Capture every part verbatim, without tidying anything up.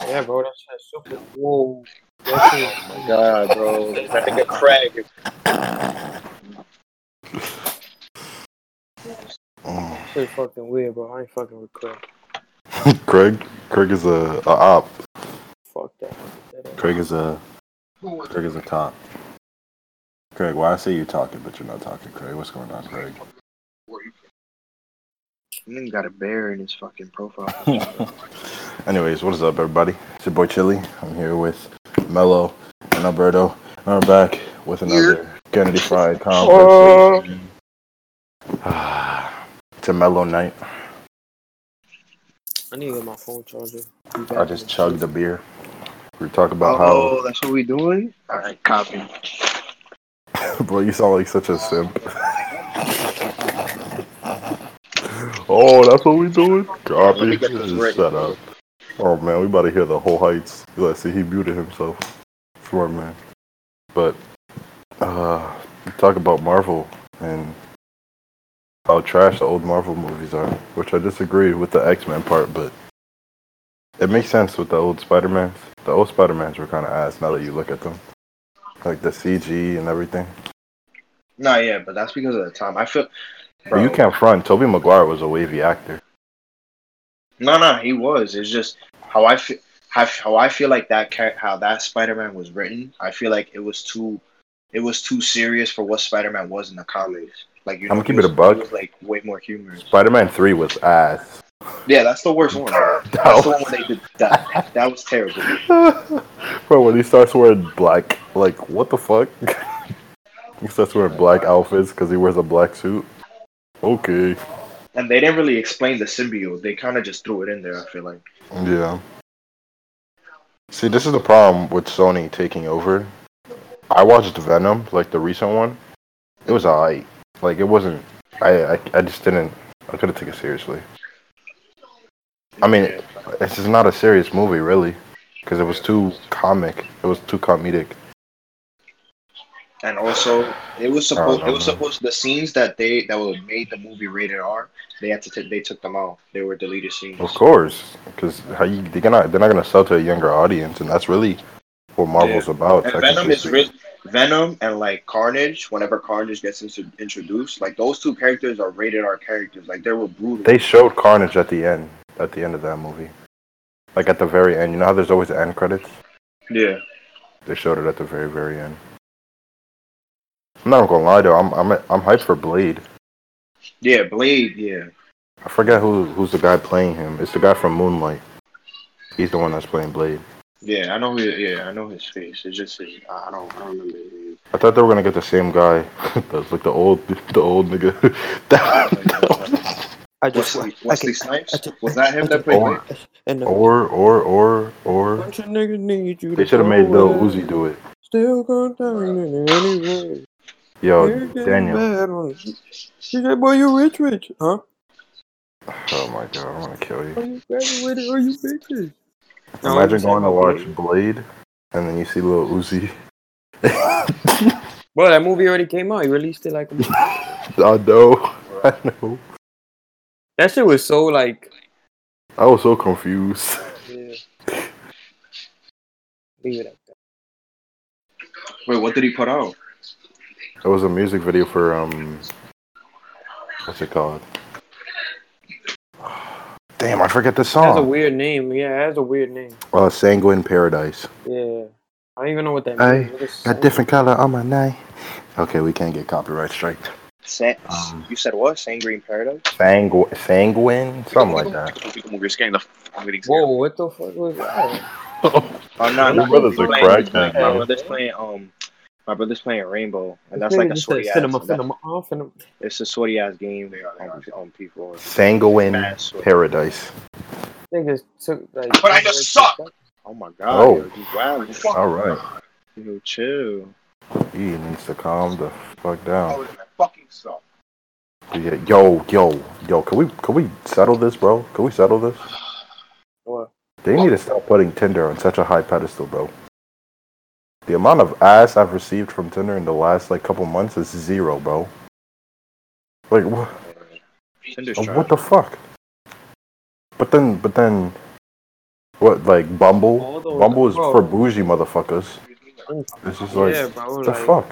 Yeah, bro, that shit's super. Whoa, that shit. Oh my god, bro. That nigga Craig. Shit fucking weird, bro. I ain't fucking with Craig. Craig, Craig is a, a op. Fuck that nigga. That Craig is a Craig is a top. Craig, why I say you talking, but you're not talking, Craig? What's going on, Craig? Nigga got a bear in his fucking profile picture. Anyways, what is up, everybody? It's your boy Chili. I'm here with Mello and Alberto. And we're back with another Kennedy Fried conversation. It's a mellow night. I need to get my phone charger. Be back I in just the chugged shit. a beer. We talk about Oh, that's what we doing? Alright, copy. how. Bro, you sound like such a simp. Oh, that's what we doing? Copy. Let me get this ready. Shut up. Oh man, we about to hear the whole heights. Let's see, he muted himself. Smart man. But uh, we talk about Marvel and how trash the old Marvel movies are, which I disagree with the X-Men part, but it makes sense with the old Spider-Mans. The old Spider-Mans were kind of ass now that you look at them, like the C G and everything. Nah, yeah, but that's because of the time. I feel. But you can't front. Tobey Maguire was a wavy actor. No, no, he was. It's just how I feel. How, how I feel like that char- how that Spider-Man was written. I feel like it was too, it was too serious for what Spider-Man was in the comics. Like you I'm know, gonna he keep it was, a buck. he was like way more humorous. Spider-Man three was ass. Yeah, that's the worst one. Bro. That That's the was- one where they did that. That was terrible. Bro, when he starts wearing black, like, what the fuck? He starts wearing black outfits because he wears a black suit. Okay. And they didn't really explain the symbiote. They kind of just threw it in there. I feel like. Yeah. See, this is the problem with Sony taking over. I watched Venom, like the recent one. It was alright. Like, it wasn't. I, I, I just didn't. I couldn't take it seriously. I mean, Yeah. it's just not a serious movie, really, because it was too comic. It was too comedic. And also, it was I don't supposed. know, It was man. supposed. The scenes that they that would made the movie rated R. They had to. T- they took them out. They were deleted scenes. Of course, because how you they're gonna they're not gonna sell to a younger audience, and that's really what Marvel's Yeah. about. And Venom Technically is speaking. re- Venom and like Carnage. Whenever Carnage gets into, introduced, like those two characters are rated R characters. Like they were brutal. They showed Carnage at the end. At the end of that movie, like at the very end. You know how there's always end credits. Yeah. They showed it at the very very end. I'm not gonna lie though. I'm I'm I'm hyped for Blade. Yeah. Blade. Yeah. I forget who who's the guy playing him. It's the guy from Moonlight. He's the one that's playing Blade. Yeah. I know. Who, yeah. I know his face. It's just. His, I don't. I don't remember his name. I thought they were gonna get the same guy. That's like the old the old nigga. That- that- I just Wesley, I Wesley can- Snipes. I can- Was that him I that can- played or Blade? And the or or or or bunch of niggas need you they to should have go made Lil away. Uzi do it. Still contaminated anyway. Yo, You're getting Daniel. bad on it. He said, boy, you rich, rich. Huh? Oh my god, I want to kill Are you. you graduated or you bitches? No, Imagine you said going to about watch Blade. Blade, and then you see Lil Uzi. Well, that movie already came out. He released it like a month. I know, I know. That shit was so like. I was so confused. Yeah. Leave it at that. Wait, what did he put out? It was a music video for um, what's it called? Damn, I forget the It has a song. weird name. Yeah, it has a weird name. Uh, Sanguine Paradise. Yeah. I don't even know what that I means. What is got different color on my night. Okay, we can't get copyright strike. San- Um, you said what? Sanguine Paradise? Sangu- sanguine, something like that. You're scaring the fuck out of me. Whoa, what the fuck was that? Oh no, Your no. brother's he's a playing- he's crackhead, playing- man. My brother's playing um, my brother's playing Rainbow, and that's This like nigga a just sweaty said ass. cinema, that- cinema off, and It's a sweaty ass game on, on P four. Sanguine Mad sweaty. Paradise. niggas took like. But I just suck! Oh my god, Oh. yo, you wow, All right. yo, chill. He needs to calm the fuck down. fucking suck. Yeah, yo, yo, yo. Can we can we settle this, bro? Can we settle this? What? They need to stop putting Tinder on such a high pedestal, bro. The amount of ass I've received from Tinder in the last like couple months is zero, bro. Like what? Tinder's Uh, trash. what the fuck? But then, but then, What, like Bumble? All those, Bumble is bro. for bougie motherfuckers. It's just like, Yeah, bro. the Like, fuck?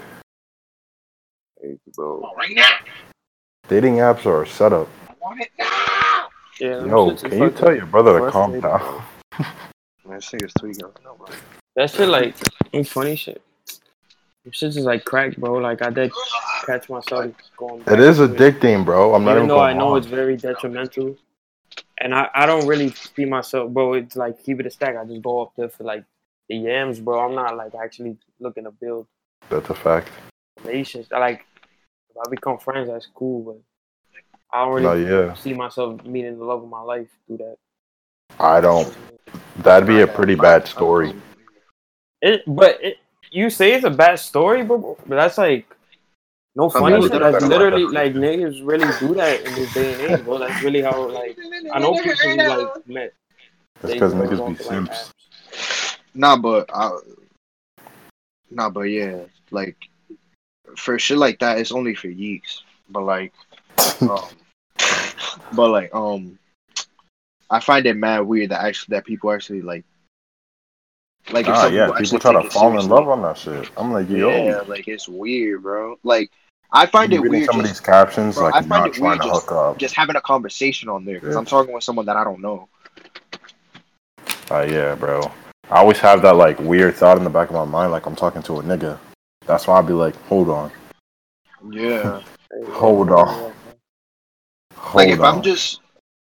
bro. Right now. Dating apps are a setup. I want it now. Yeah, them Yo, shits is can you fucking tell your brother to calm frustrating, down? bro. Man, this nigga's tweaking. No, bro. That shit, like, ain't funny shit. Them shits is like crack, bro. Like, I did catch myself going back It is to it. addicting, bro. I'm not Even even though I going know on. it's very detrimental. And I, I don't really see myself, bro. It's like, keep it a stack. I just go up there for, like, the yams, bro. I'm not, like, actually looking to build That's a fact. relations. I, like, if I become friends, that's cool, but I don't No, really yeah. see myself meeting the love of my life through that. I don't. That'd be a pretty bad story. It, but it, you say it's a bad story, but, but that's like no Some funny people shit. do That's that. literally like niggas really do that in this day and age, bro. That's really how like I know people who like met. It's They because uh, niggas go be to, like, simps. apps. Nah, but I, nah, but yeah, like for shit like that, it's only for geeks. But like, um, but like, um, I find it mad weird that actually that people actually like, like if Nah, some yeah, people people actually try take to it fall in seriously. love on that shit. I'm like, yo, Yeah, like it's weird, bro. Like I find you it reading weird some of just, these captions, bro. like, I find not it trying weird to just hook up. just having a conversation on there because I'm Bitch. talking with someone that I don't know. Uh, yeah, bro. I always have that, like, weird thought in the back of my mind, like I'm talking to a nigga. That's why I'd be like, hold on. Yeah, Hey, Hold yeah, on. yeah, yeah. Hold like if on. I'm just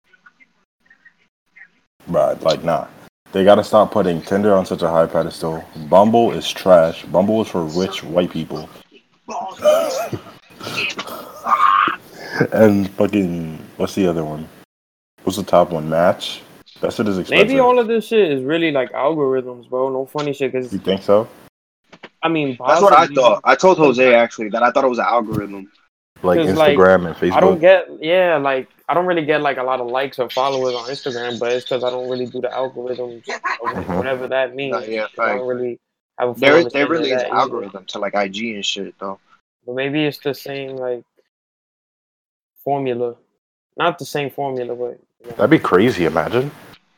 Bruh, like, nah. They gotta stop putting Tinder on such a high pedestal. Bumble is trash. Bumble is for rich white people. And fucking, what's the other one? What's the top one? Match? That shit is expensive. Maybe all of this shit is really like algorithms, bro. No funny shit, cause You think so? I mean, that's what I possibly. thought. I told Jose actually that I thought it was an algorithm. Like Cause like Instagram and Facebook? I don't get, yeah, like I don't really get like a lot of likes or followers on Instagram, but it's because I don't really do the algorithms, or Mhm. whatever that Nah, means. yeah, 'Cause I fact. don't really have a full There, there understanding of really is that an either. algorithm to like I G and shit though. But maybe it's the same like formula, not the same formula, but you know. That'd be crazy, imagine.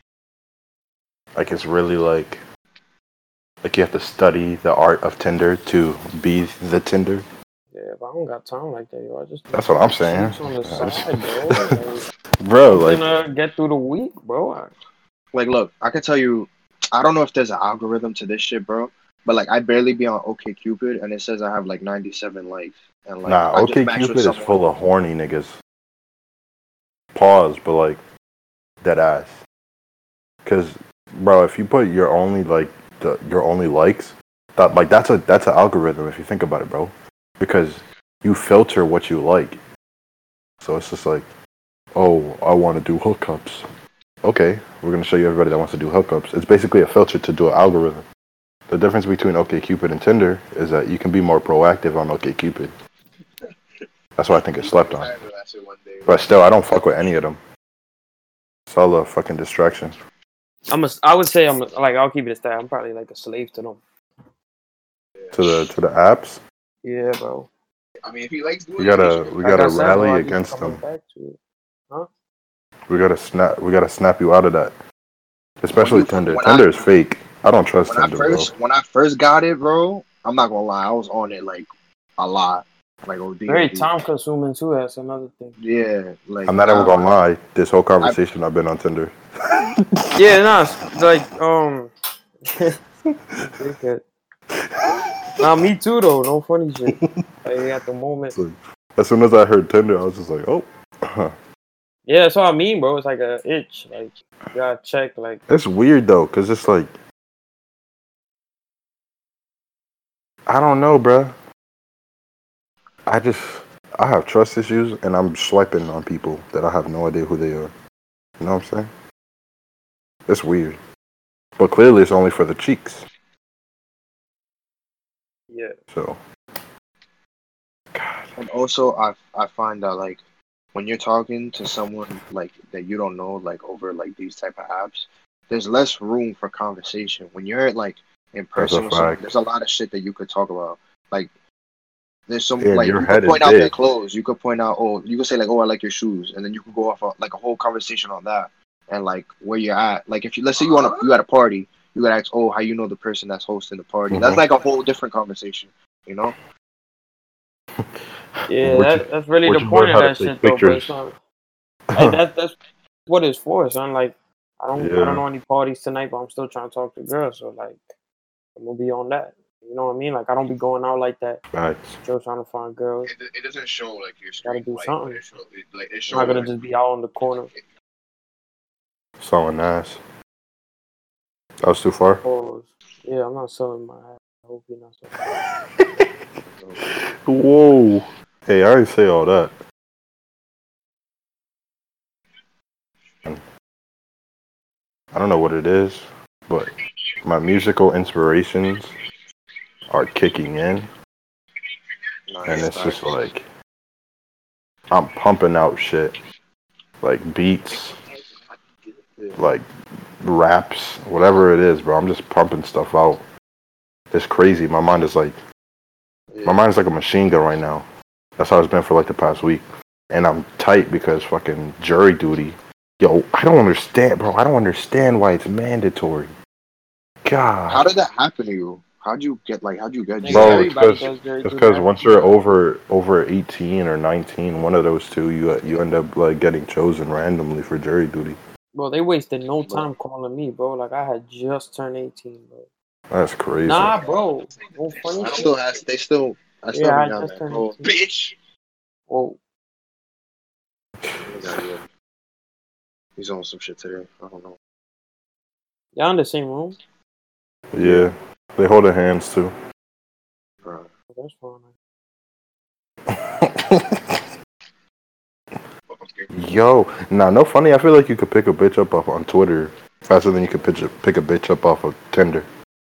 Like, it's really like, like you have to study the art of Tinder to be the Tinder. Yeah, but I don't got time like that, yo. I just That's what I'm saying. shoots on the I just- side, bro. Like, Bro, I'm like, gonna get through the week, bro. I, Like, look, I can tell you, I don't know if there's an algorithm to this shit, bro. But like, I barely be on OkCupid, and it says I have like ninety-seven likes, and like, nah, I just matched with OkCupid is someone. full of horny niggas. Pause, but like, dead ass. Cause, bro, if you put your only like the your only likes, that like that's a that's an algorithm if you think about it, bro. Because you filter what you like. So it's just like, oh, I want to do hookups. Okay, we're gonna show you everybody that wants to do hookups. It's basically a filter to do an algorithm. The difference between OkCupid and Tinder is that you can be more proactive on OkCupid. That's why I think it's slept on. But still, I don't fuck with any of them. It's all a fucking distraction. I'm a, I would say I'm a, like I'll keep it a stat. I'm probably like a slave to them. To the to the apps, Yeah, bro. I mean, if he likes doing we gotta we Like gotta I said, rally bro, I keep against coming them. back to it. Huh? We gotta snap. We gotta snap you out of that. Especially you- Tinder. when Tinder I- is fake. I don't trust when I Tinder, first bro. when I first got it, bro, I'm not gonna lie, I was on it like a lot, like O D. Very O D. time consuming too. That's another thing. Yeah, like I'm not even nah, gonna lie. This whole conversation, I've been on Tinder. Yeah, nah, it's like um. dickhead. Nah, me too though. No funny shit. Like at the moment. So, as soon as I heard Tinder, I was just like, oh. Yeah, that's what I mean, bro. It's like a itch. Like you gotta check. Like It's weird though, cause it's like, I don't know, bro. I just I have trust issues, and I'm swiping on people that I have no idea who they are. You know what I'm saying? It's weird, but clearly it's only for the cheeks. yeah. So, and also I I find that like when you're talking to someone like that you don't know, like over like these type of apps, there's less room for conversation. When you're like in That's a person with someone, fact. there's a lot of shit that you could talk about. Like there's some And like your you head could is point out their big. clothes, you could point out oh you could say like oh I like your shoes, and then you could go off on, like a whole conversation on that. and like where you're at. Like if you let's say you want to you at a party, you gotta ask, oh, how you know the person that's hosting the party. Mhm. That's like a whole different conversation, you know? Yeah, Would that, you- that's really would the you point learn of how to that take shit, though. But it's pictures? not like that. That's what it's for, son. Like I don't, I Yeah. don't know any parties tonight, but I'm still trying to talk to girls. So like, I'm gonna be on that. You know what I mean? Like I don't be going out like that. Facts. Still trying to find girls. It, it doesn't show like your Gotta do like, something. It show, it, like it I'm not gonna just be out on the corner. Selling ass. That was too far. Pause. Yeah, I'm not selling my ass. I hope you're not selling. Whoa. Hey, I didn't say all that. I don't know what it is, but my musical inspirations are kicking in, and it's just like I'm pumping out shit, like beats, like raps, whatever it is, bro. I'm just pumping stuff out. It's crazy. My mind is like, my mind is like a machine gun right now. That's how it's been for like the past week, and I'm tight because fucking jury duty. Yo, I don't understand, bro. I don't understand why it's mandatory. God. How did that happen to you? How'd you get like how'd you get Nigga, Bro, jury? it's everybody 'cause- does jury It's duty. because once you're over over eighteen or nineteen, one of those two, you you end up like getting chosen randomly for jury duty. Bro, they wasted no time calling me, bro. Like I had just turned eighteen, bro. That's crazy. Nah, bro. No funny I shit. still has they still I still Yeah, I be down just there. turned Oh, eighteen. bitch. Whoa. Yeah, yeah. He's on some shit today. I don't know. Y'all in the same room? Yeah, they hold their hands too. Bro. That's fine. Yo, nah, no funny. I feel like you could pick a bitch up off on Twitter faster than you could pick a, pick a bitch up off of Tinder.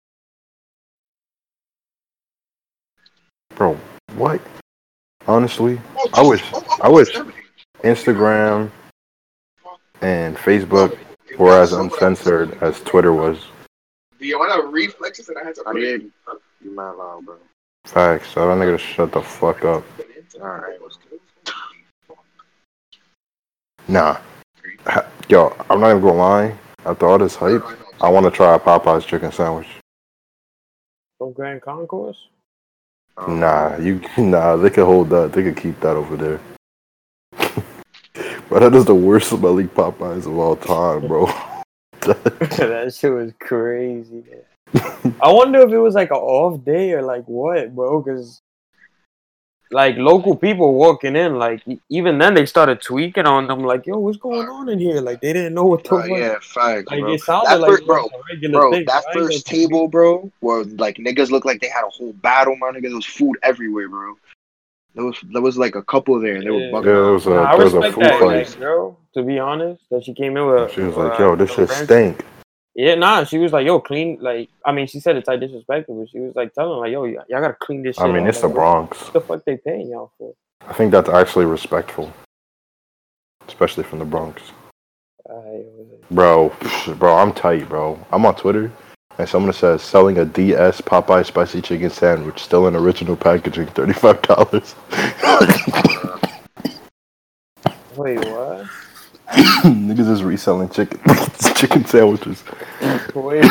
Bro, what? Honestly, I wish I wish Instagram and Facebook were as uncensored as Twitter was. Do you want to reflexes that I had to put in? You mad loud, bro. Facts. So that nigga shut the fuck up. Alright. Nah. Ha- Yo, I'm not even gonna lie. After all this hype, I want to try a Popeye's chicken sandwich. From Grand Concourse? Um, Nah, you nah. They can hold that. They can keep that over there. But that is the worst smelling Popeyes of all time, bro. That shit was crazy. I wonder if it was like an off day or like what, bro? Because like local people walking in, like e- even then they started tweaking on them, like, "Yo, what's going on in here?" Like they didn't know what the bro, fuck. yeah, facts, Like bro. it sounded That like first, it bro, was a regular bro, thing. that I ain't first gonna- table, bro, where like niggas looked like they had a whole battle, my nigga. There was food everywhere, bro. There was there was like a couple there, and they were Yeah. bugging Yeah, there out. was a Nah, I there was a respect food that, fight. that girl. To be honest, that she came in with. She was uh, like, "Yo, this her shit friends. stink." Yeah, nah, she was like, "Yo, clean." Like, I mean, she said it's like disrespectful, but she was like telling like, "Yo, y- y'all gotta clean this shit." I mean, out. it's the Like, Bronx. What the fuck they paying y'all for? I think that's actually respectful, especially from the Bronx. Alright, Bro, bro, I'm tight, bro. I'm on Twitter, and someone says selling a D S Popeye spicy chicken sandwich, still in original packaging, thirty-five dollars. Wait, what? Niggas is reselling chicken chicken sandwiches. Wait.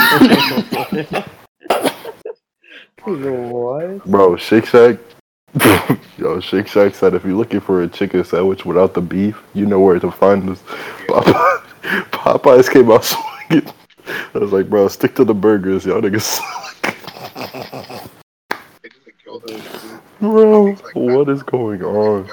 What? Bro, Shake Shack. Yo, Shake Shack said if you're looking for a chicken sandwich without the beef, you know where to find us. Popeye, Popeyes came out swinging. I was like, bro, stick to the burgers, y'all niggas. Bro, what is going on?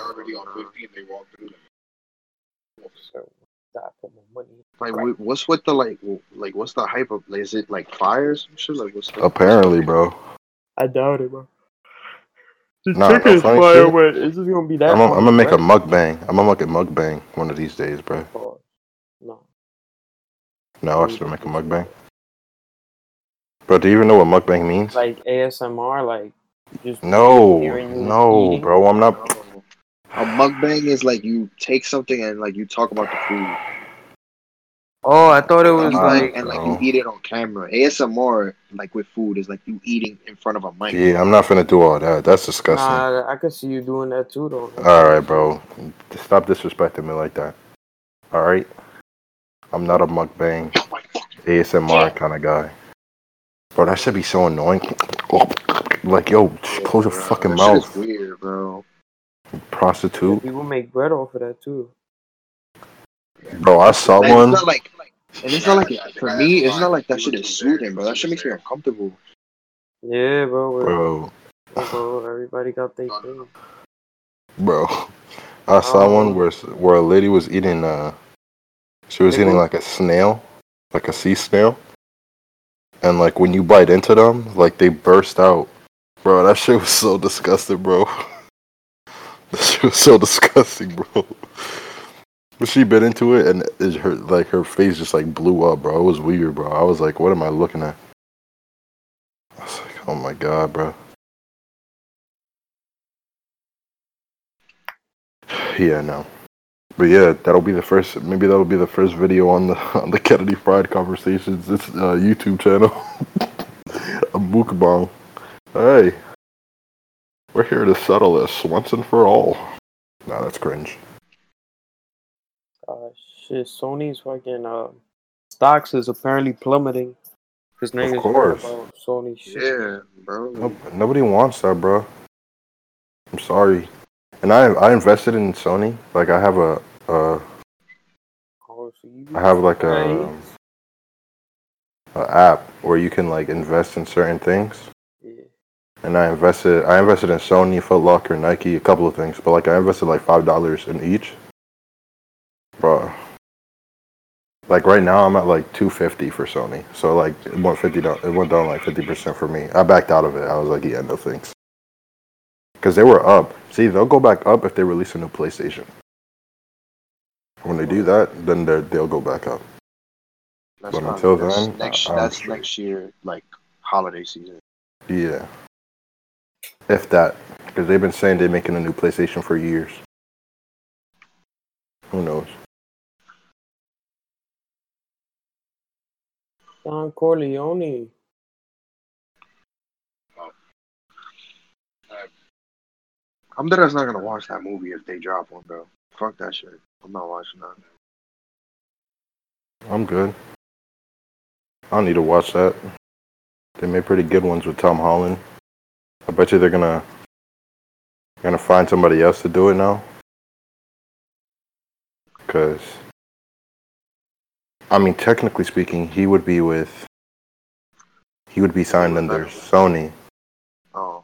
Stop putting my money. Like, wh- what's with the like, w- like, what's the hype of? Like, is it like fires? and shit? Like, what's the, Apparently, bro. I doubt it, bro. The Nah, no chicken's funny fire, shit. but it's just gonna be that. I'm gonna I'm gonna make a right? mukbang. I'm gonna make a mukbang one of these days, bro. Pause. No. No, I should make a mukbang. Bro, do you even know what mukbang means? Like A S M R, like just No, hearing you no, eating. bro. I'm not. A mukbang is like you take something and like you talk about the food. Oh, I thought it And was you Nah, eat, like. and like bro. you eat it on camera. A S M R, like with food, is like you eating in front of a mic. Yeah, I'm not finna do all that. That's disgusting. Nah, I could see you doing that too, though. All right, bro. Stop disrespecting me like that. All right. I'm not a mukbang A S M R kind of guy. Bro, that should be so annoying. Like, yo, close your bro, fucking that mouth. shit is weird, bro. Yeah, Prostitute. people make bread off of that too. Bro, I saw Like, it's one. not like, and it's not like for me. It's not like that shit is soothing, bro. That shit makes me uncomfortable. Yeah, bro. we're- Bro, yeah, bro. Everybody got their thing. bro. I saw Um, one where where a lady was eating uh she was eating Pickles? like a snail, like a sea snail. And like when you bite into them, like they burst out. Bro, that shit was so disgusting, bro. That shit was so disgusting, bro. But she bit into it and it, her like her face just like blew up, bro. It was weird, bro. I was like, what am I looking at? I was like, oh my god, bro. Yeah, no. But yeah, that'll be the first. Maybe that'll be the first video on the on the Kennedy Fried Conversations. It's uh, YouTube channel. A mukbang. Hey, we're here to settle this once and for all. Nah, that's cringe. Uh, shit. Sony's fucking uh, stocks is apparently plummeting because niggas heard course. about Sony shit. Yeah, bro. Nope, nobody wants that, bro. I'm sorry. And I I invested in Sony. Like I have a uh Oh, so you I have like right. a, a app where you can like invest in certain things. Yeah. And I invested I invested in Sony, Foot Locker, Nike, a couple of things. But like I invested like five dollars in each. Bro. Like right now I'm at like two fifty for Sony. So like it went fifty down it went down like fifty percent for me. I backed out of it. I was like, yeah, no thanks. Because they were up. See, they'll go back up if they release a new PlayStation. When they do that, then they'll go back up. That's But probably, until that's then, next. I'm That's straight. next year, like holiday season. Yeah. If that. Because they've been saying they're making a new PlayStation for years. Who knows? Don Corleone. I'm dead ass not gonna watch that movie if they drop one, bro. Fuck that shit. I'm not watching that. I'm good. I don't need to watch that. They made pretty good ones with Tom Holland. I bet you they're gonna gonna find somebody else to do it now. Because I mean, technically speaking, he would be with he would be signed under Sony. Oh.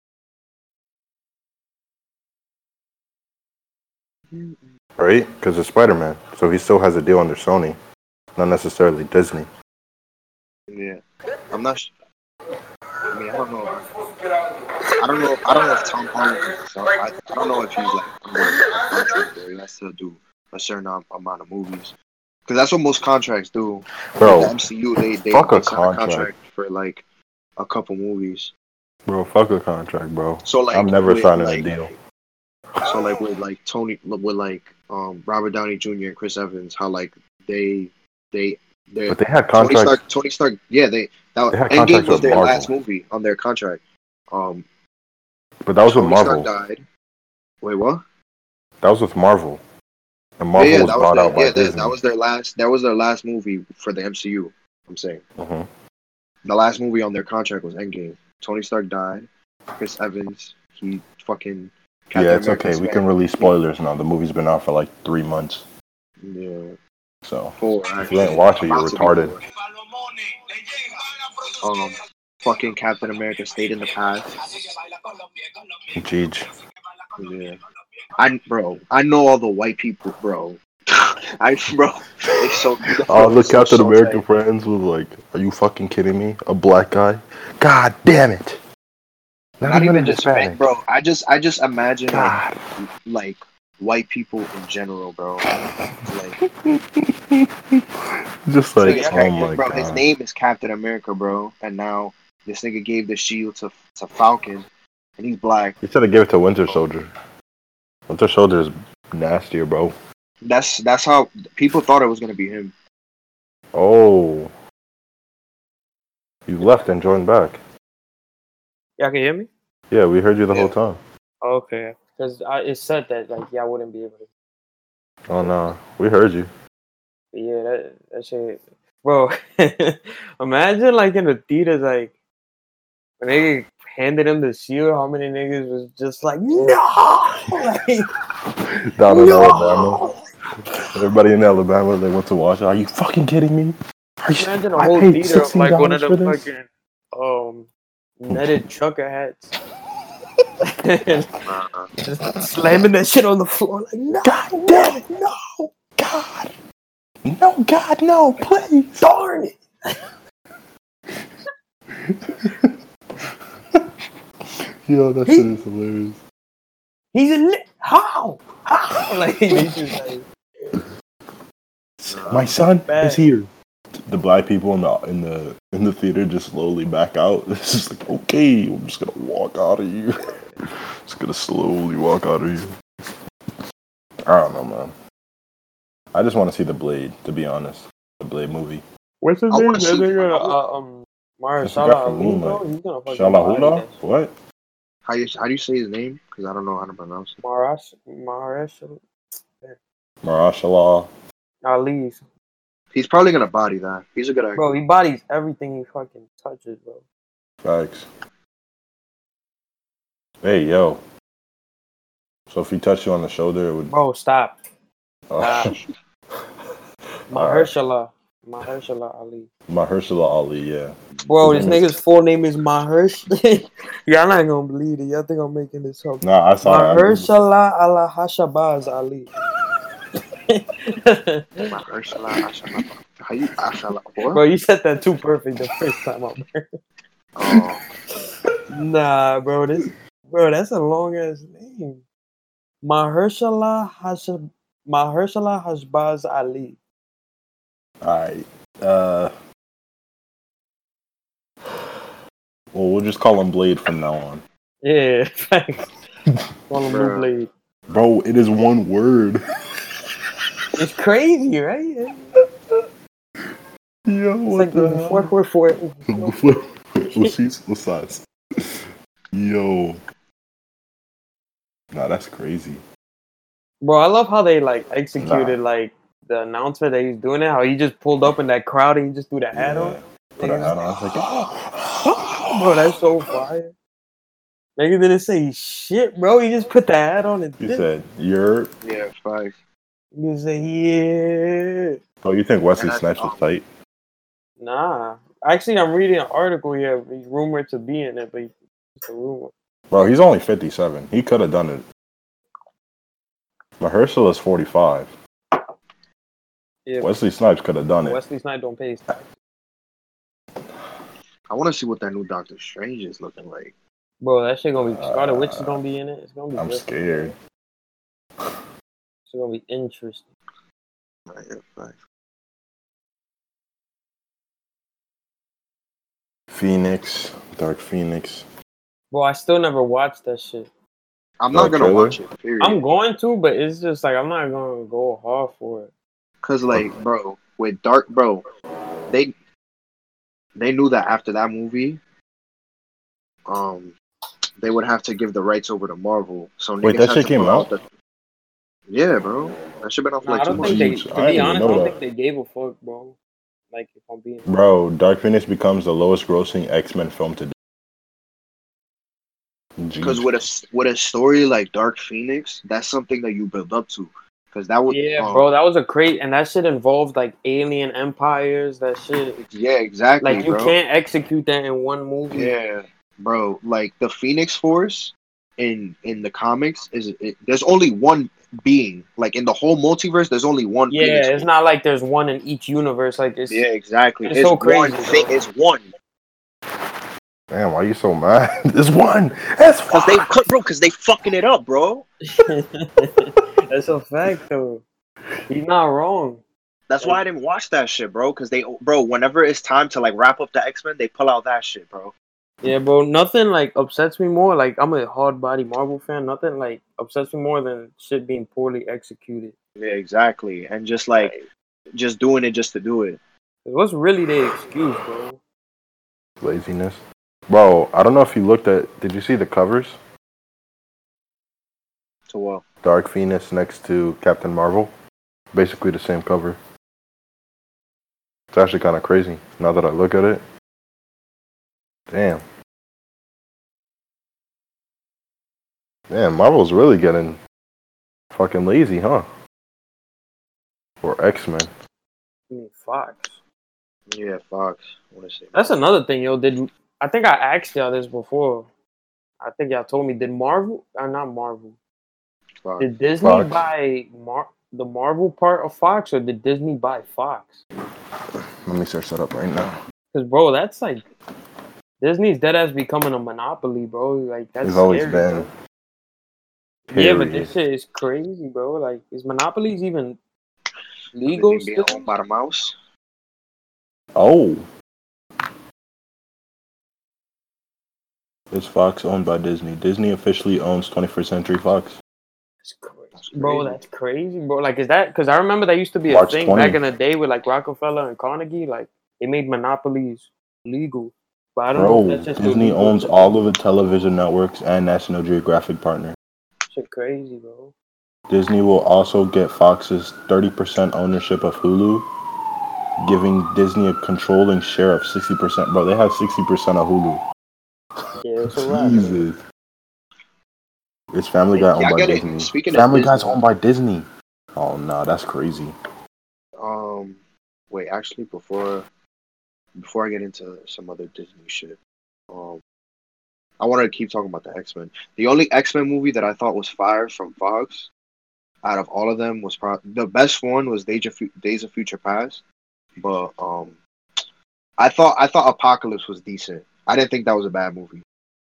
Right? Because it's Spider-Man. So he still has a deal under Sony. Not necessarily Disney. Yeah. I'm not. Sh- I mean, I don't know. I don't know. I don't know if Tom Holland. So I, I don't know if he's like under a contract where he has to do a certain amount of movies. Because that's what most contracts do. Bro, the M C U, they they, fuck they a sign contract. a contract for like a couple movies. Bro, fuck a contract, bro. So like, I'm never with, signing like, a deal. So like with like Tony, with like um Robert Downey Junior and Chris Evans, how like they they they. But they had Tony contracts. Stark, Tony Stark, yeah, they that They had Endgame contracts was with their Marvel. last movie on their contract. Um, But that was with Tony Marvel. Stark died. Wait, what? That was with Marvel. And Yeah, Marvel yeah, was that was bought their, out by yeah, that, Disney. that was their last. That was their last movie for the M C U. I'm saying Mm-hmm. the last movie on their contract was Endgame. Tony Stark died. Chris Evans, he fucking. Captain Yeah, it's America okay. We spent- can release spoilers now. The movie's been out for like three months. Yeah, So four. if Actually. you ain't watching, you're About to be retarded. four. Um, fucking Captain America stayed in the past. Jeej. Yeah, I bro, I know all the white people, bro. I bro, they so. All the so Captain so America sad. friends was like, "Are you fucking kidding me? A black guy? God damn it! Not, Not even, even a just Hispanic, bro. I just I just imagine God. like like white people in general, bro. Like, Just so like, yeah, oh my bro, god. his name is Captain America, bro, and now this nigga gave the shield to to Falcon, and he's black. You should have given it to Winter Soldier. Winter Soldier is nastier, bro. That's that's how people thought it was gonna be him. Oh, you left and joined back. Y'all can hear me? Yeah, we heard you the Yeah. whole time. Okay. Because it said that, like, y'all wouldn't be able to. Oh no, we heard you. Yeah, that that shit, bro. Imagine like in the theaters, like when they handed him the shield, how many niggas was just like, no, like, Down in Alabama. no. Everybody in Alabama, they went to watch it. Are you fucking kidding me? Are you, Imagine a I whole paid theater of sixteen like one of dollars for them this? fucking um netted trucker hats. Nah, Just slamming that shit on the floor like, no, God damn it, no, God, no, God, no, please, darn it. Yo, that He- shit is hilarious. He's in it. How? How? Like, he's just like, My son bad. is here. The black people in the in the in the theater just slowly back out. It's just like, okay, I'm just gonna walk out of here. Just gonna slowly walk out of here. I don't know, man. I just want to see the Blade, to be honest. The Blade movie. What's his I name? wanna That see- nigga, I wa- uh, um, That's the Mahershala guy from Ali, Moonlight. bro. He's gonna fucking Shala body Hula? that shit. What? how you how do you say his name? Because I don't know how to pronounce it. Maharash, Mahershala Marashala. Ali. He's probably gonna body that. He's a good actor. Bro, he bodies everything he fucking touches, bro. Facts. Hey, yo. So if he touched you on the shoulder, it would. Bro, stop. Uh, Mahershala. Mahershala Ali. Mahershala Ali, yeah. Bro, His this name is- nigga's full name is Mahersh. Y'all not gonna believe it. Y'all think I'm making this up. Nah, I saw that. Mahershala ala Hashabaz Ali. Mahershala Ashala. How you Ashala? What? Bro, you said that too perfect the first time I heard. Oh, Nah, bro, this bro, that's a long ass name. Mahershala Hashab Mahershala Hashbaz Ali. Alright. Uh. Well, we'll just call him Blade from now on. Yeah, thanks. Call him Blue Bruh. Blade. Bro, it is one word. It's crazy, right? Yo, It's what like the four, hell? four, four. What's these? What's size? Yo. Nah, that's crazy. Bro, I love how they like executed like the announcement that he's doing it. How he just pulled up in that crowd and he just threw the hat Yeah. on. Put a Niggas hat was on. like, I was like, bro, that's so fire. Nigga didn't say shit, bro. He just put the hat on and He did. said, "You're." yeah, five. He said, yeah. Oh, you think Wesley And I- Snipes was um, tight? Nah. Actually, I'm reading an article here. He's rumored to be in it, but it's a rumor. Bro, he's only fifty-seven. He could have done it. Mahershala is forty-five. Yeah, Wesley Snipes could have done it. Wesley Snipes don't pay his tax. I want to see what that new Doctor Strange is looking like. Bro, that shit gonna be Scarlet Witch is Uh, gonna be in it. It's gonna be I'm good. scared. It's gonna be interesting. Right, yeah, five. Phoenix, Dark Phoenix. Bro, I still never watched that shit. I'm No not gonna trailer? watch it. Period. I'm going to, but it's just like I'm not gonna go hard for it. Cause like, bro, with Dark, bro, they they knew that after that movie, um, they would have to give the rights over to Marvel. So Wait, niggas that had shit to came pull out? The... Yeah, bro, that shit been out for Nah, like I two don't think they. months. Jeez, To I be didn't honest, know I don't that. think they gave a fuck, bro. Like if I'm being. Bro, Dark Phoenix becomes the lowest grossing X-Men film to date. Because Jeez. with a with a story like Dark Phoenix, that's something that you build up to. Because that would, Yeah, um, bro, that was a great, and that shit involved like alien empires. That shit, yeah, exactly, like you bro. can't execute that in one movie. Yeah, bro. Like the Phoenix Force in in the comics is it, there's only one being. Like in the whole multiverse, there's only one. Yeah, Phoenix it's Force. not like there's one in each universe. Like it's Yeah, exactly. it's It's, so one crazy, thing. bro. It's one. Damn, why you so mad? It's one. It's Cause they, cause, bro, cause they fucking it up, bro. That's a fact, though. He's not wrong. That's why I didn't watch that shit, bro. Cause they, bro, whenever it's time to like wrap up the X Men, they pull out that shit, bro. Yeah, bro. Nothing like upsets me more. Like I'm a hard body Marvel fan. Nothing like upsets me more than shit being poorly executed. Yeah, exactly. And just like, just doing it just to do it. What's really the excuse, bro? laziness. Bro, I don't know if you looked at. Did you see the covers? So well, Dark Phoenix next to Captain Marvel. Basically the same cover. It's actually kind of crazy now that I look at it. Damn. Damn, Marvel's really getting fucking lazy, huh? Or X-Men. I mean, Fox. Yeah, Fox. I want to say That's Fox. another thing, yo. Did I think I asked y'all this before? I think y'all told me. Did Marvel or not Marvel? Fox. Did Disney Fox. buy Mar- the Marvel part of Fox, or did Disney buy Fox? Let me search that up right now. Because bro, that's like Disney's dead ass becoming a monopoly, bro. Like that's It's always scary, been. bro. Yeah, but Period. this shit is crazy, bro. Like, is monopolies even They legal being still? owned by the mouse. Oh. Is Fox owned by Disney? Disney officially owns twenty-first Century Fox. That's crazy. That's Bro, crazy. that's crazy, bro. Like, is that because I remember that used to be a March thing twentieth. back in the day with like Rockefeller and Carnegie. Like, they made monopolies legal, but I don't know if Bro, that's just Disney illegal owns today. all of the television networks and National Geographic partner. Shit, crazy, bro. Disney will also get Fox's thirty percent ownership of Hulu, giving Disney a controlling share of sixty percent. Bro, they have sixty percent of Hulu. Yeah, it's a wrap, bro. Jesus. It's Family Guy owned Yeah, I by get it. Disney. Speaking of Family Guy's Disney- owned by Disney. Oh, no, that's crazy. Um, wait, actually, before before I get into some other Disney shit, um, I wanted to keep talking about the X Men. The only X Men movie that I thought was fire from Fox, out of all of them, was probably the best one was Days of, Fu- Days of Future Past. But um, I thought I thought Apocalypse was decent. I didn't think that was a bad movie.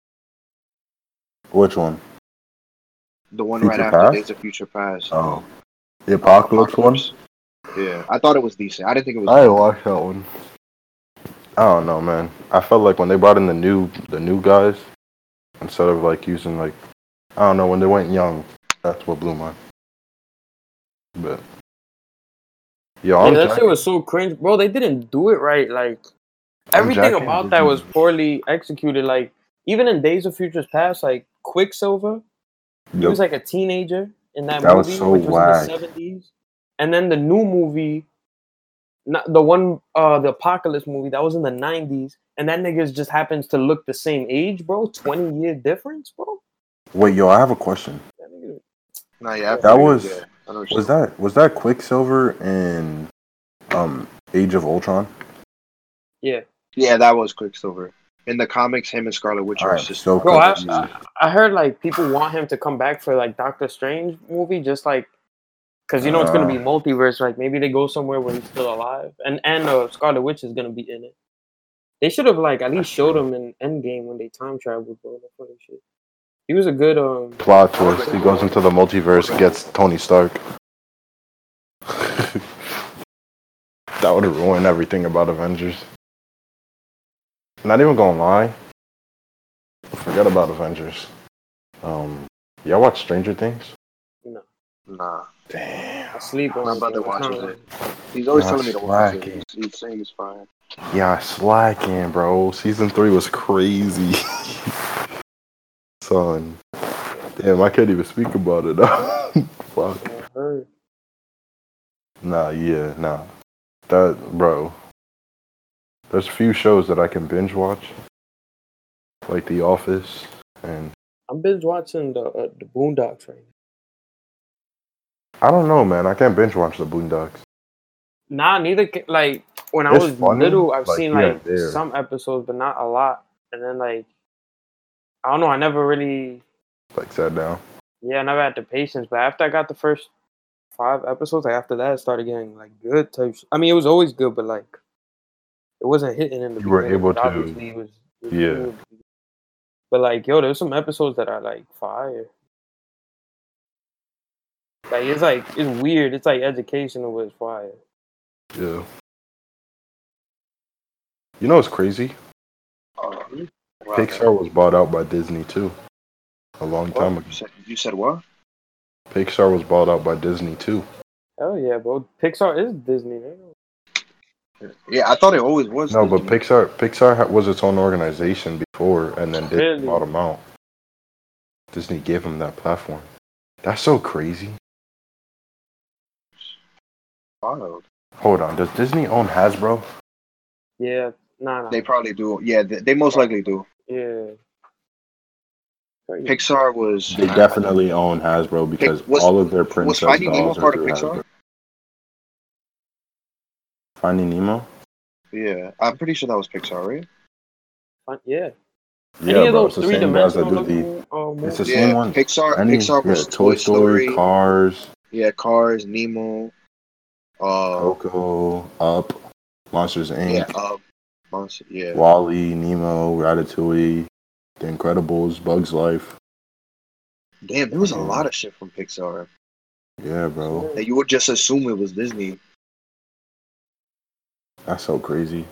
Which one? The one Future right after Past? Days of Future Past. Oh. um, The Apocalypse, Apocalypse. Yeah, I thought it was decent. I didn't think it was. one? I bad. watched that one. I don't know, man. I felt like when they brought in the new the new guys, instead of like using like, I don't know, when they went young, that's what blew my. But yo, Yeah, I'm that shit jacking- was so cringe, bro. They didn't do it right. Like, I'm everything jacking about that was Disney. poorly executed. Like, even in Days of Futures Past, like Quicksilver, he Yep. was like a teenager in that, That was movie, so which was whack. in the seventies. And then the new movie, not the one, uh, the Apocalypse movie, that was in the nineties. And that nigga just happens to look the same age, bro. twenty year difference, bro. Wait, yo, I have a question. That nigga, No, yeah, I That figured, was yeah, I know what you're was saying. that was that Quicksilver in um Age of Ultron? yeah. Yeah, that was Quicksilver. In the comics, him and Scarlet Witch I are am sisters. so Bro, I, confused. I I heard like people want him to come back for like Doctor Strange movie, just like because you know it's gonna be Uh, multiverse. Like maybe they go somewhere where he's still alive, and and uh, Scarlet Witch is gonna be in it. They should have like at least showed him in Endgame when they time traveled, bro. That funny shit. He was a good um. Plot twist. He goes into the multiverse, gets Tony Stark. That would have ruined everything about Avengers. Not even gonna lie. Forget about Avengers. Um, y'all watch Stranger Things? No, Nah, Damn. I sleep on my it. brother bro. It's watches not- it. He's always Nah, telling me to watch it. slacking. He's, he's saying it's fine. Yeah, slacking, bro. Season three was crazy. Son. Damn, I can't even speak about it. Fuck. I heard. Nah, yeah, nah. That, bro. There's a few shows that I can binge watch, like The Office, and I'm binge watching the uh, the Boondocks right now. I don't know, man. I can't binge watch the Boondocks. Nah, neither. ca- Like when I It's was funny, little, I've like, seen here like and there. some episodes, but not a lot. And then like I don't know. I never really. Like, sat down. Yeah, I never had the patience. But after I got the first five episodes, like after that, it started getting like good type. sh- I mean, it was always good, but like it wasn't hitting in the You were beginning. able but to- obviously it was, it was yeah. cool. But like, yo, there's some episodes that are like fire. Like it's like it's weird. It's like educational, but it's fire. Yeah. You know what's crazy? Uh, Pixar was bought out by Disney too. A long time What? ago. You said, you said what? Pixar was bought out by Disney too. Hell yeah, bro. Pixar is Disney. Man. Yeah, I thought it always was. No, Disney. but Pixar Pixar ha- was its own organization before, and then Disney Really? bought them out. Disney gave them that platform. That's so crazy. Wild. Hold on, does Disney own Hasbro? Yeah, nah, nah. They probably do. Yeah, they, they most likely do. Yeah. Crazy. Pixar was. They I- definitely own Hasbro because was- all of their Was princess Finding Nemo dolls are part of through Pixar? Hasbro. Finding Nemo? Yeah, I'm pretty sure that was Pixar, right? Fun- Yeah. Yeah, Any of bro. those It's the three same guys that dimensional do the. looking uh, It's the movies? same Yeah, one. Pixar. Any, Pixar yeah, was Toy Story, Cars, Yeah, Cars, Nemo. Uh, Coco, Up, Monsters yeah, Incorporated, uh, Monster, yeah. Wall-E, Nemo, Ratatouille, The Incredibles, Bugs Life. Damn, there was a Um, lot of shit from Pixar Yeah, bro. that you would just assume it was Disney. That's so crazy.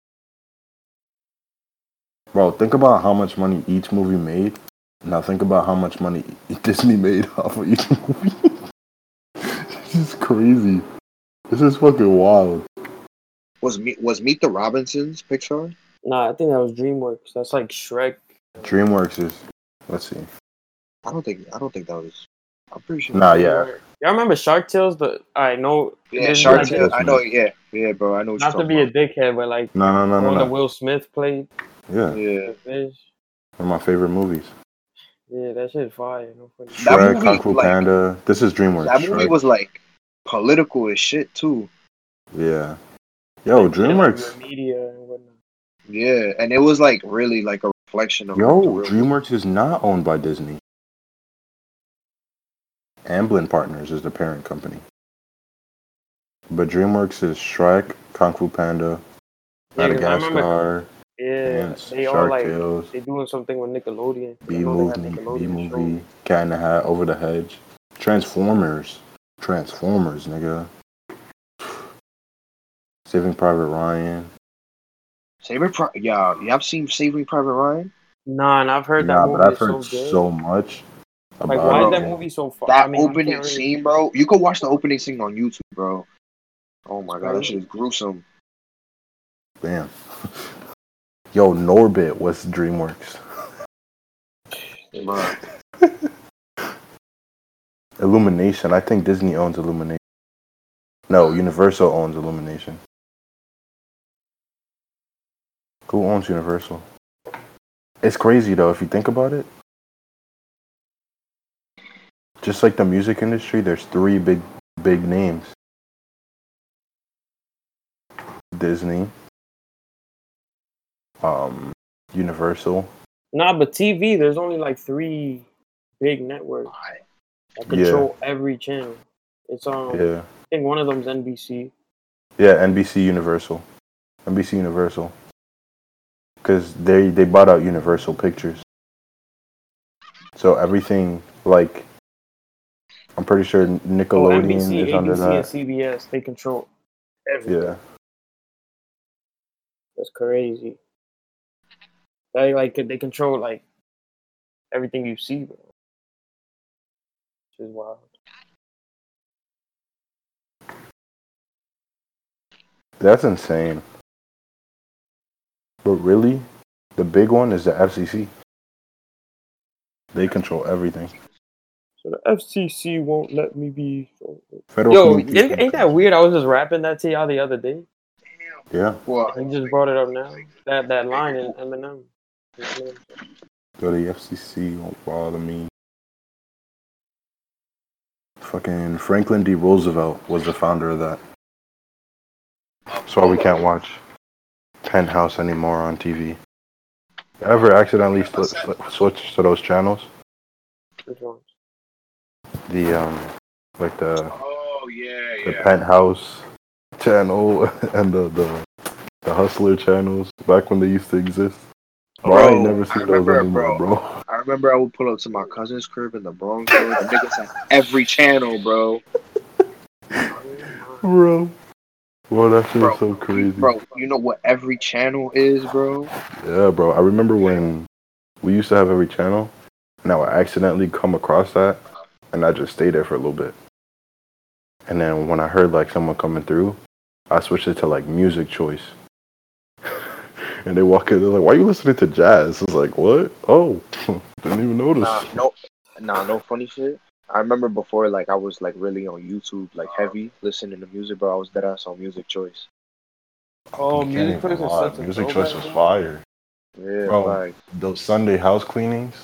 Bro, think about how much money each movie made. Now think about how much money Disney made off of each movie. This is crazy. This is fucking wild. Was Meet was Meet the Robinsons Pixar? Nah, I think that was DreamWorks. That's like Shrek. DreamWorks is. Let's see. I don't think I don't think that was. I'm pretty sure. Nah, yeah. Y'all remember Shark Tales? The I know. Yeah, this is Shark like- Tale. I know. Yeah, yeah, bro. I know. What Not you're to be a talking dickhead, but like No, no, no, the no, one that no. Will Smith played. Yeah, about. Yeah, The fish. one of my favorite movies. Yeah, that shit fire. No funny. That Shrek, movie, Kung Fu like- Panda. This is DreamWorks. that movie Shrek. was like political as shit too. Yeah. Yo, Like, DreamWorks. media and whatnot. Yeah, and it was like really like a reflection of. Yo, the real- DreamWorks is not owned by Disney. Amblin Partners is the parent company. But DreamWorks is Shrek, Kung Fu Panda, Yeah, 'cause I remember. Madagascar, Yeah, Ants, they all Shark like Tales, they doing something with Nickelodeon. I B know they had Movie, Nickelodeon B shows. Movie, Cat in the Hat, Over the Hedge, Transformers, Transformers, nigga. Saving Private Ryan. Saving Pri- yeah, you have seen Saving Private Ryan? Nah, and I've heard that Nah, movie but I've is heard so good. so much like, about why it. is that bro. movie so far? That I mean, I opening can't really- scene, bro. You could watch the opening scene on YouTube, bro. Oh my god, that shit is gruesome. Damn. Yo, Norbit was DreamWorks. Bro. Illumination. I think Disney owns Illumination. No, Universal owns Illumination. Who owns Universal? It's crazy though if you think about it. Just like the music industry, there's three big big names. Disney, um, Universal. Nah, but T V, there's only like three big networks that control every channel. It's um, Yeah. I think one of them's N B C. Yeah, N B C Universal. N B C Universal. Because they, they bought out Universal Pictures. So everything, like, I'm pretty sure Oh, Nickelodeon N B C, is A under B C, and that. C B S, they control everything. Yeah. That's crazy. They like they control like everything you see, bro. Which is wild. That's insane. But really, the big one is the F C C. They control everything. So the F C C won't let me be. Federal Yo, Communications ain't, ain't that weird? I was just rapping that to y'all the other day. Yeah. Well, You just brought it up now. That that line in Eminem. So the F C C won't bother me. Fucking Franklin D. Roosevelt was the founder of that. That's why we can't watch Penthouse anymore on T V. Ever accidentally sl- sl- switch to those channels? Which ones? The um, like the oh yeah, the Penthouse channel and the the the Hustler channels back when they used to exist. Bro, I ain't never I seen those remember, anymore, bro. bro. I remember I would pull up to my cousin's crib in the Bronx, bro. The niggas had every channel, bro. Bro. Bro, that shit Bro, is so crazy. Bro, you know what every channel is, bro? Yeah, bro. I remember when we used to have every channel. Now I accidentally come across that, and I just stayed there for a little bit. And then when I heard like someone coming through, I switched it to like music choice. And they walk in, they're like, "Why are you listening to jazz?" I was like, "What? Oh, didn't even notice." Nah, no, nah, no funny shit. I remember before, like I was like really on YouTube, like heavy listening to music, bro. I was dead ass on Music Choice. Oh, You can't Music even Choice is lie. such a Music throwback, Choice was bro. fire. Yeah, Bro, like those Sunday house cleanings,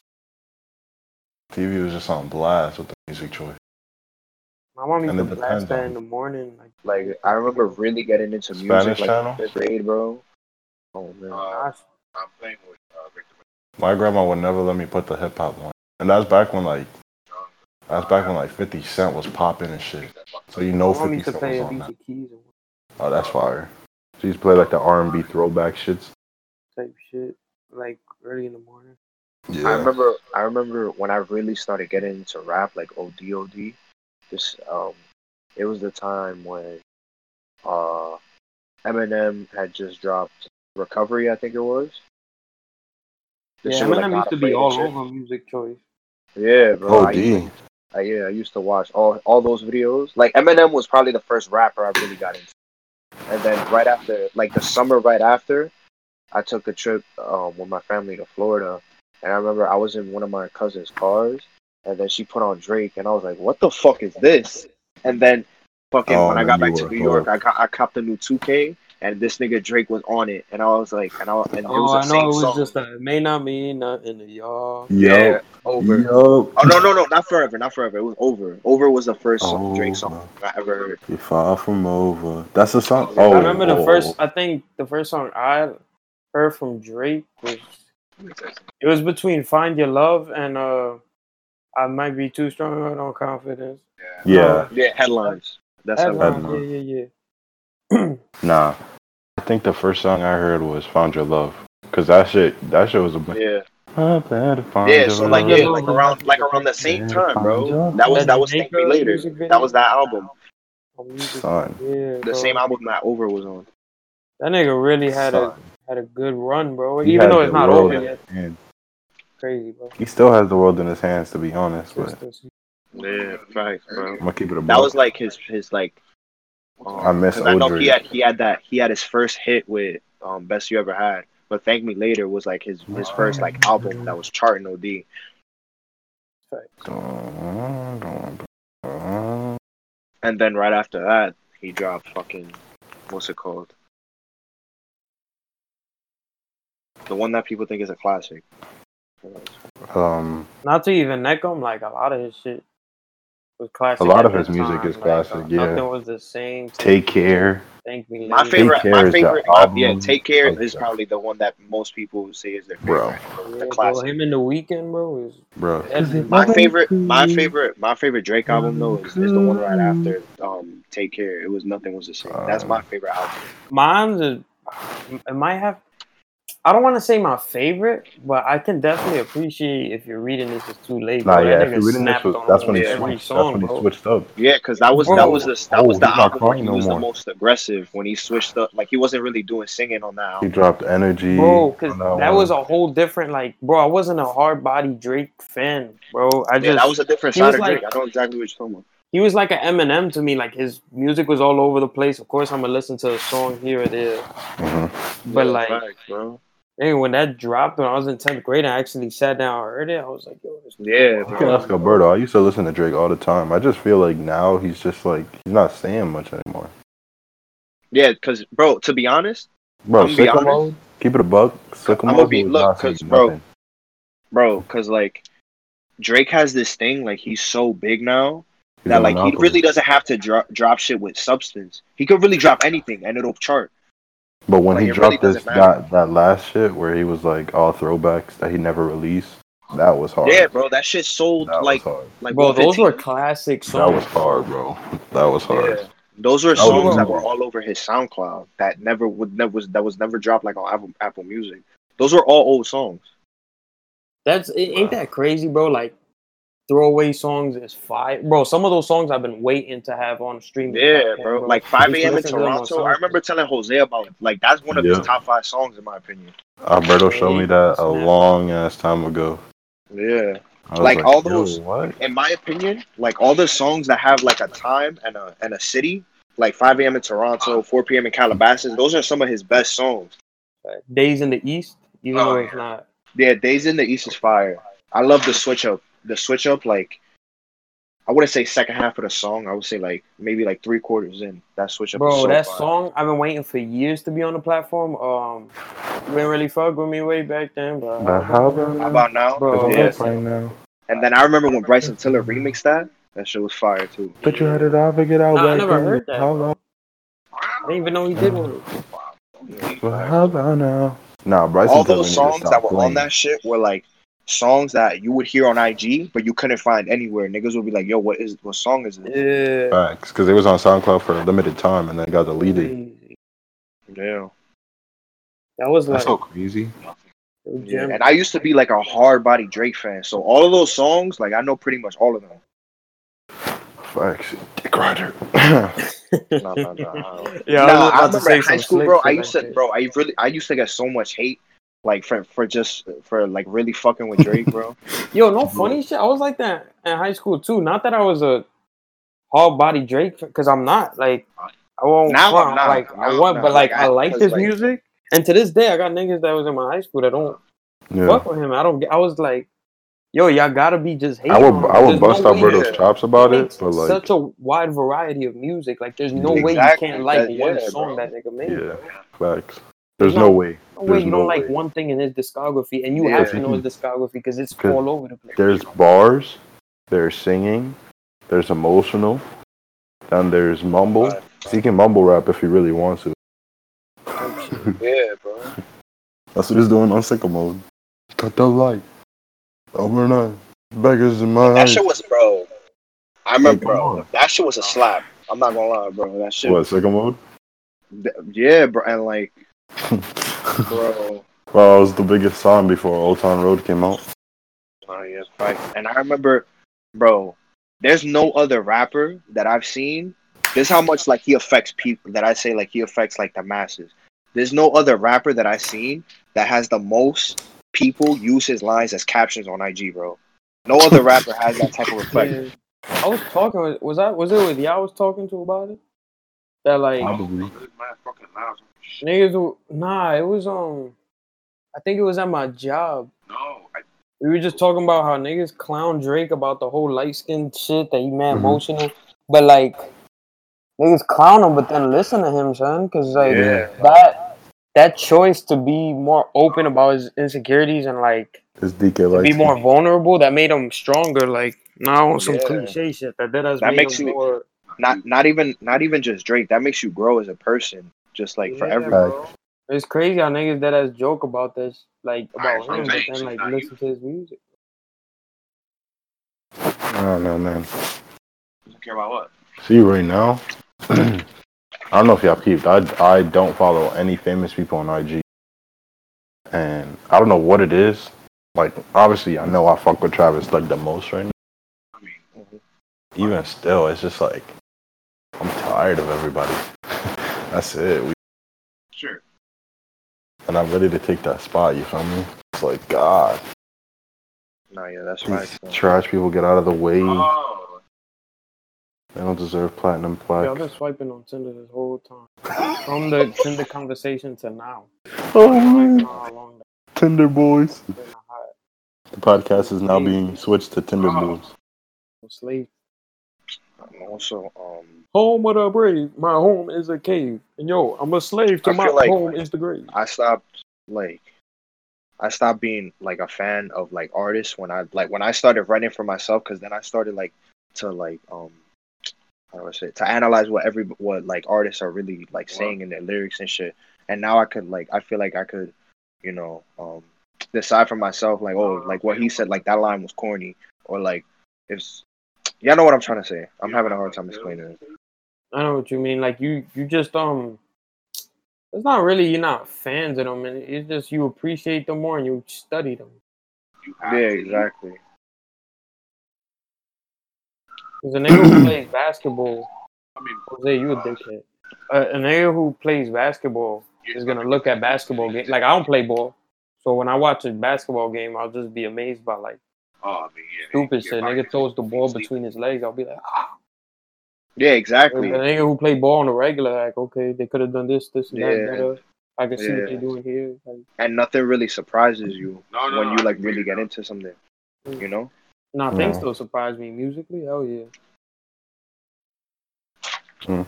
T V was just on blast with the Music Choice. My mom used And to it blast depends that on in the morning. Like, like I remember really getting into music Spanish like in channel. fifth grade, bro. Oh man. gosh, I'm playing with uh, Victor. My grandma would never let me put the hip hop on. And that's back when like that's back when like fifty Cent was popping and shit. So you know my mom fifty used to Cent play was on Alicia that. Keys and Oh, that's fire. She used to play like the R and B throwback shits. type shit, like early in the morning. I Yeah. remember I remember when I really started getting into rap, like O D O D. This um it was the time when uh Eminem had just dropped Recovery, I think it was. This Yeah, shit was like Eminem Not used to be Afraid and all shit. over Music Choice. Yeah, bro. I used O D. to I, yeah, I used to watch all all those videos. Like Eminem was probably the first rapper I really got into. And then right after, like the summer right after, I took a trip um, with my family to Florida, and I remember I was in one of my cousin's cars, and then she put on Drake, and I was like, "What the fuck is this?" And then, fucking, Oh, when I and then got you back to were New York, I hooked. got I copped the new two K, and this nigga Drake was on it, and I was like, and I and it was Oh, the I know same it was song. just a it may not mean nothing to y'all. Yeah, Yup. Over. Yup. Oh no no no, not Forever, not Forever. It was Over. Over was the first Drake song Over. I ever heard. You're far from over. That's the song. Yeah. I Oh, remember the oh, first. oh. I think the first song I heard from Drake was it was between "Find Your Love" and uh, "I Might Be Too Strong on Confidence." Yeah. No, Yeah, Headlines. That's Headline. Headlines. Yeah, Headline. yeah, yeah. Nah. I think the first song I heard was "Found Your Love," cause that shit, that shit was a. Yeah. I better find Yeah, your so like Find Your yeah, love. like Love was around like definitely a around big the same Better time, find bro. your That was that that was Thank Me Jamaica Later. music That video. was that album. On music. son. Yeah, The same bro. album that Over was on. That nigga really had a Son. had a good run, bro. He Even had though the it's not world over in yet. his hands. Crazy, bro. He still has the world in his hands, to be honest. But Consistency. Yeah, facts, bro. I'm gonna keep it a That was buck. like his his like I um miss because I know he Audrey. had he had that he had his first hit with um Best You Ever Had, but Thank Me Later was like his his first like album that was charting O D. Facts. And then right after that, he dropped fucking what's it called? The one that people think is a classic. Um, Not to even neck him, like a lot of his shit was classic. a lot at of the his music time. is Like, classic. uh, Yeah. Nothing was the same. Take Care. Thank Me My Later. favorite, Take Care my is favorite, the my, album yeah, Take Care of is the- probably the one that most people say is their Bro. favorite. Yeah, The bro. classic. Him in the Weekend, bro, is Bro. deadly. My favorite, my favorite, my favorite Drake album though is, is the one right after um Take Care. It was Nothing Was the Same. That's my favorite album. Mine's is it might have. I don't want to say my favorite, but I can definitely appreciate if you're reading this is too late, Nah, bro. yeah. That If you're nigga reading this, snapped was, on that's when he almost every switched. That's song, when he bro. switched up. Yeah, because that was Bro. that was the that Oh, was the he's not album where crying he no was the more. most aggressive when he switched up. Like he wasn't really doing singing on that He album. dropped Energy. Bro, because on that one. was a whole different, like, bro, I wasn't a hard body Drake fan, bro. I Yeah, just, that was a different he side was of Drake. like, I know exactly what you're talking about. he was like an Eminem to me. Like, his music was all over the place. Of course, I'm gonna listen to a song here or there. Mm-hmm. But, Yeah, like, facts, bro. hey, when that dropped when I was in tenth grade, I actually sat down and heard it. I was like, yo, this Yeah, You bro. can ask Alberto. I used to listen to Drake all the time. I just feel like now he's just like he's not saying much anymore. Yeah, because bro, to be honest, Bro, I'm gonna be sicko honest. mode. Keep it a buck. Sicko I'm gonna mode be was look, not cause saying bro, nothing. bro, cause like Drake has this thing, like he's so big now He's that a like he monopoly. really doesn't have to drop drop shit with substance. He could really drop anything and it'll chart. But when Like, he it really dropped this doesn't matter. that that last shit where he was like all throwbacks that he never released, that was hard. Yeah, bro, that shit sold That like was hard. like Bro, what, those were fifteen? classic That songs. was hard, bro. That was hard. Yeah, those were That was songs that easy. were all over his SoundCloud that never would never was that was never dropped like on Apple Apple Music. Those were all old songs. That's it, ain't that crazy, bro? Like, throwaway songs is fire, bro. Some of those songs I've been waiting to have on streaming. Yeah, platform, bro. bro. Like I five used to a.m. in listen to them on Toronto. I SoundCloud. remember telling Jose about it. Like that's one of his Yeah. top five songs in my opinion. Alberto Yeah, showed me he that a snapped. long ass time ago. Yeah. I was Like, like, all yo, those, what? in my opinion, like all the songs that have like a time and a and a city, like five a.m. in Toronto, four p.m. in Calabasas, those are some of his best songs. Like, Days in the East, even Oh, though it's yeah. not. Yeah, Days in the East is fire. I love the switch up. The switch up, like, I wouldn't say second half of the song. I would say like maybe like three quarters in. That switch up is Bro, so that fire. song I've been waiting for years to be on the platform. Um, you didn't really fuck with me way back then, but But how about How now? about now? bro, It's Yeah. up right now. And then I remember when Bryson Tiller remixed that. That shit was fire too. But you had it all figured out Nah, I back never then. heard that, How bro. about? I didn't even know he did one. But how about now? Nah, Bryson All Tiller those needs to songs stop that were playing. on that shit were like songs that you would hear on I G, but you couldn't find anywhere. Niggas would be like, "Yo, what is what song is this?" Yeah. Facts, because it was on SoundCloud for a limited time and then got deleted. Crazy. Yeah. That was That's like so crazy. Yeah. And I used to be like a hard body Drake fan, so all of those songs, like I know pretty much all of them. Facts. Dick Rider. No, no, no. Yeah, Nah, I was I about to remember say in high some school, slick bro. shit I like used to, that. bro. I really, I used to get so much hate, like for for just for like really fucking with Drake, bro. Yo, no funny shit. I was like that in high school too. Not that I was a hard body Drake, because I'm not. Like I won't Now front. I'm not. Like I Now I'm want, not. but like Like, I I- like 'cause, his like- music. And to this day, I got niggas that was in my high school that don't Yeah. fuck with him. I don't. get- I was like, yo, y'all gotta be just hating. I would on him. I would There's bust no out way Berto's Yeah. chops he about it, makes but like such a wide variety of music. Like there's no way you Exactly. can't like That- one yeah, song bro. that nigga made. yeah, facts. There's There's no no- way. No way There's you no don't like way. one thing in his discography, and you Yeah. have to know his discography because it's 'Cause all over the place. There's bars, there's singing, there's emotional, then there's mumble. He can mumble rap if he really wants to. Yeah, bro. That's what he's doing on Sicko Mode. Cut the light. Overnight. Beggars in my That eyes. shit was, bro. I remember, Come bro. on. That shit was a slap. I'm not gonna lie, bro. That shit. What, Sicko Mode? th- Yeah, bro. And like, bro. Well, it was the biggest song before Old Town Road came out. Oh yeah, right. And I remember, bro. There's no other rapper that I've seen. This is how much like he affects people. That I say like he affects like the masses. There's no other rapper that I've seen that has the most people use his lines as captions on I G, bro. No other rapper has that type of effect. Yeah. I was talking with was I was it with y'all I was talking to about it? That like Probably. niggas who, nah, it was um I think it was at my job. No, I, We were just talking about how niggas clown Drake about the whole light skinned shit that he mad Mhm. emotional. But like niggas clown him but then listen to him, son. Cause like Yeah. that that choice to be more open about his insecurities and like It's D K to like be more vulnerable, that made him stronger. Like now on some Yeah. cliche shit that that has That made makes him you- more. not not even not even just Drake. That makes you grow as a person. Just like for Yeah, everyone. bro. It's crazy how niggas that has joke about this, like about Right, him, but thanks. then like Not listen to his music. I don't know, man. Don't care about what. See, right now, I don't know if y'all peeped. I, I don't follow any famous people on I G. And I don't know what it is. Like, obviously, I know I fuck with Travis like the most right now. I mean, Even still, it's just like, I'm tired of everybody. That's it. We, sure. and I'm ready to take that spot, you feel me? It's like, God, No, yeah, that's these right. trash people get out of the way. Oh, They don't deserve platinum Yeah, I've plaques. been swiping on Tinder this whole time. From the Tinder conversation to now. Oh, I don't man. know how long Tinder boys. that's been a hot The podcast is now being switched to Tinder Oh. boys. slave. and also, um, Home of the brave. My home is a cave. And yo, I'm a slave to I my feel like- home is the grave. I stopped like, I stopped being like a fan of like artists when I like when I started writing for myself. Because then I started like to like um, how do I say it? To analyze what every what like artists are really like saying in their lyrics and shit. And now I could like I feel like I could, you know, um, decide for myself like oh like what he said like that line was corny or like it's y'all know what I'm trying to say. I'm having a hard time explaining it. I know what you mean. Like you, you just um, it's not really you're not fans of them, and it's just you appreciate them more and you study them. Yeah, exactly. Because a nigga who plays basketball, I mean, Jose, you a dickhead. Uh, a nigga who plays basketball is gonna look at basketball game. Like I don't play ball, so when I watch a basketball game, I'll just be amazed by like Oh, I mean, yeah, stupid shit. Nigga throws the ball between his legs. I'll be like, ah. Yeah, But exactly. a nigga who play ball on the regular, like okay, they could have done this, this, and Yeah. that better. I can see what Yeah. they're doing here. Like, And nothing really surprises you No, no, when no, you I like agree, really get no. into something. You know? Nah, things No. still surprise me musically. Hell yeah. Hmm.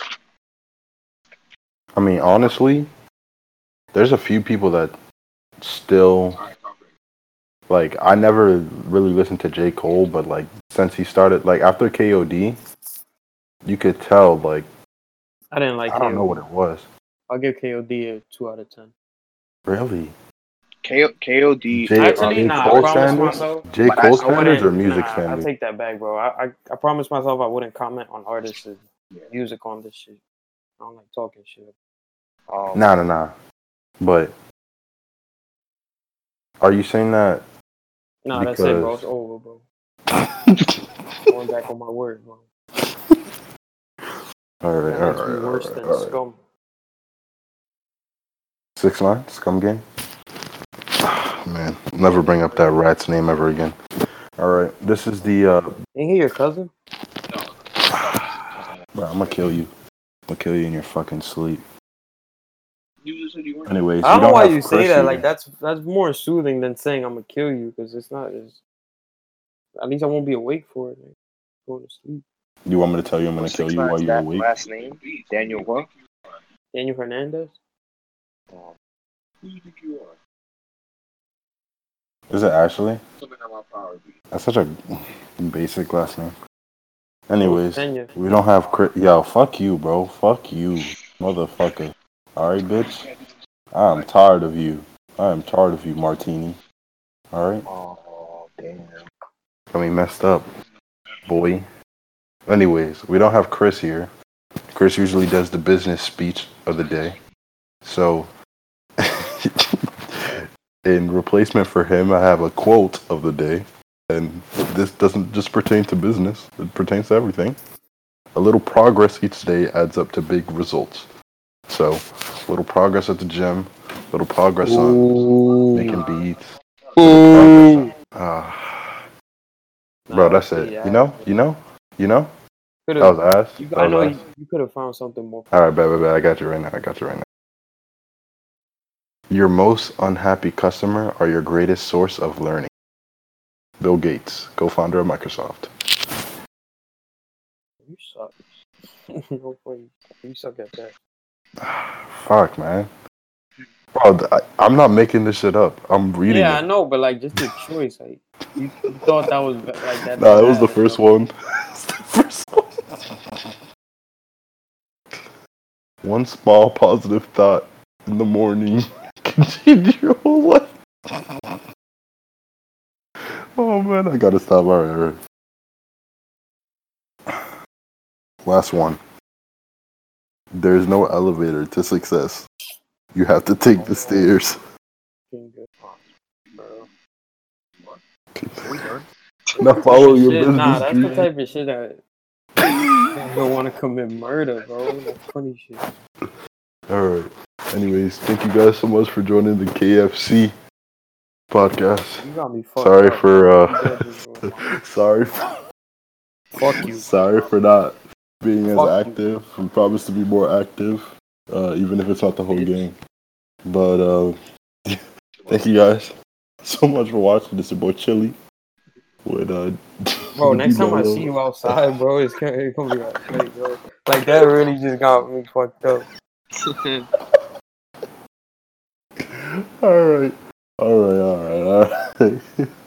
I mean, honestly, there's a few people that still like. I never really listened to J. Cole, but like since he started, like after K O D, you could tell like I didn't like I don't know K O D. what it was. I'll give K O D a two out of ten. Really, K- KOD. J. Uh, Actually, J. nah. I Cole promised standards, myself J. but I, Cole I standards, or wouldn't. music Nah, I standards. take that back, bro. I I, I promised myself I wouldn't comment on artists' music on this shit. I don't like talking shit. um, Nah, nah, nah. But are you saying that Nah, that's it, bro. because? It's over, bro. Going back on my word, bro. All right, That all makes me right, all worse right, than all right. scum. Six nine, Scum Gang. Man, never bring up that rat's name ever again. All right, this is the. Uh, Ain't he your cousin? bro, I'm gonna kill you. I'm gonna kill you in your fucking sleep. Anyways, I don't we know don't why have you say Chris that. here. Like that's that's more soothing than saying I'm gonna kill you, because it's not. It's, at least I won't be awake for it. Like, going to sleep. You want me to tell you I'm gonna what's kill six you while nine's you're that awake? last name? Daniel what? Daniel Hernandez. Um, who do you think you are? Is it Ashley? Something about power. That's such a basic last name. Anyways, Pena. we don't have Chris. Yo, fuck you, bro. Fuck you, motherfucker. All right, bitch. I'm tired of you. I am tired of you, Martini. All right. Oh damn. I mean, messed up, boy. Anyways, we don't have Chris here. Chris usually does the business speech of the day. So, in replacement for him, I have a quote of the day. And this doesn't just pertain to business, it pertains to everything. A little progress each day adds up to big results. So, little progress at the gym, little progress on making beats, little progress on. Uh, bro, that's it. You know? You know? You know? That was ass. You, That I was know ass. you, you could have found something more. All right, bad, bad, bad. I got you right now. I got you right now. Your most unhappy customer are your greatest source of learning. Bill Gates, co-founder of Microsoft. You suck. No way. You suck at that. Fuck, man. Bro, I, I'm not making this shit up. I'm reading Yeah, I it. know, but like just your choice. Like you, you thought that was ba- like that. Nah, That it was the bad or first something. one. It's the first one. One small positive thought in the morning can change your whole life. Oh man, I gotta stop. All right, all right. Last one. There's no elevator to success. You have to take the stairs. Fucking good, bro. We done? Now follow your Shit, business nah, that's the dream. type of shit that don't want to commit murder, bro. That's funny shit. Alright. Anyways, thank you guys so much for joining the K F C podcast. You got me fucked Sorry up. for You uh dead, bro. sorry for, Fuck you. sorry for not being as Fuck you. active. We promise to be more active, uh, even if it's not the whole game. But uh thank you guys so much for watching. This is your boy Chili with uh Bro, next time I D-Dolo. see you outside, bro, it's gonna, it's gonna be like, hey, bro. Like, that really just got me fucked up. Alright. Alright, alright, alright.